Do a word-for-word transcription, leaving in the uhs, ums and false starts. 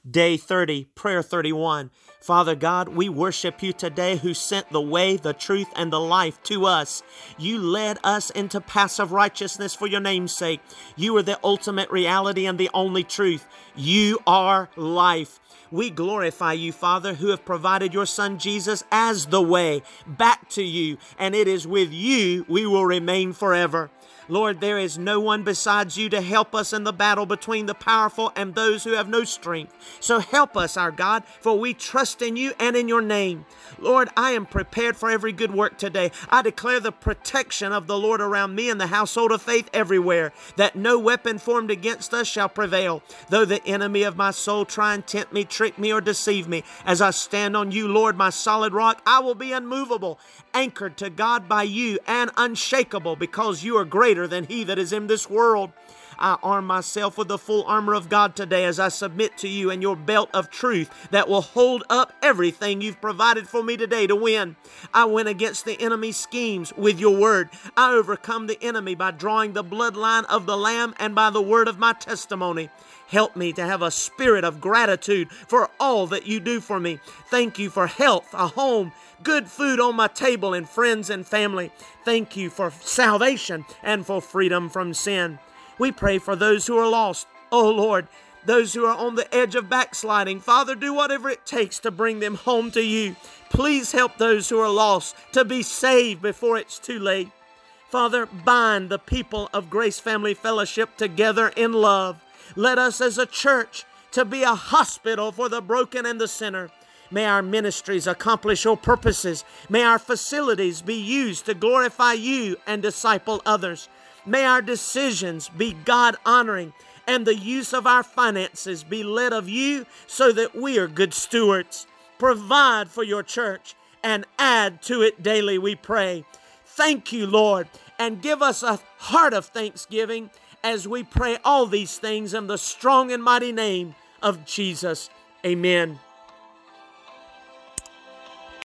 Day thirty, prayer thirty-one. Father God, we worship you today who sent the way, the truth, and the life to us. You led us into paths of righteousness for your name's sake. You are the ultimate reality and the only truth. You are life. We glorify you, Father, who have provided your Son Jesus as the way back to you, and it is with you we will remain forever. Lord, there is no one besides you to help us in the battle between the powerful and those who have no strength. So help us, our God, for we trust in you and in your name. Lord, I am prepared for every good work today. I declare the protection of the Lord around me and the household of faith everywhere, that no weapon formed against us shall prevail. Though the enemy of my soul try and tempt me, trick me, or deceive me, as I stand on you, Lord, my solid rock, I will be unmovable, anchored to God by you, and unshakable, because you are greater than he that is in this world. I arm myself with the full armor of God today as I submit to you and your belt of truth that will hold up everything you've provided for me today to win. I win against the enemy's schemes with your word. I overcome the enemy by drawing the bloodline of the Lamb and by the word of my testimony. Help me to have a spirit of gratitude for all that you do for me. Thank you for health, a home, good food on my table, and friends and family. Thank you for salvation and for freedom from sin. We pray for those who are lost. Oh Lord, those who are on the edge of backsliding. Father, do whatever it takes to bring them home to you. Please help those who are lost to be saved before it's too late. Father, bind the people of Grace Family Fellowship together in love. Let us as a church to be a hospital for the broken and the sinner. May our ministries accomplish your purposes. May our facilities be used to glorify you and disciple others. May our decisions be God-honoring and the use of our finances be led of you so that we are good stewards. Provide for your church and add to it daily, we pray. Thank you, Lord, and give us a heart of thanksgiving as we pray all these things in the strong and mighty name of Jesus. Amen.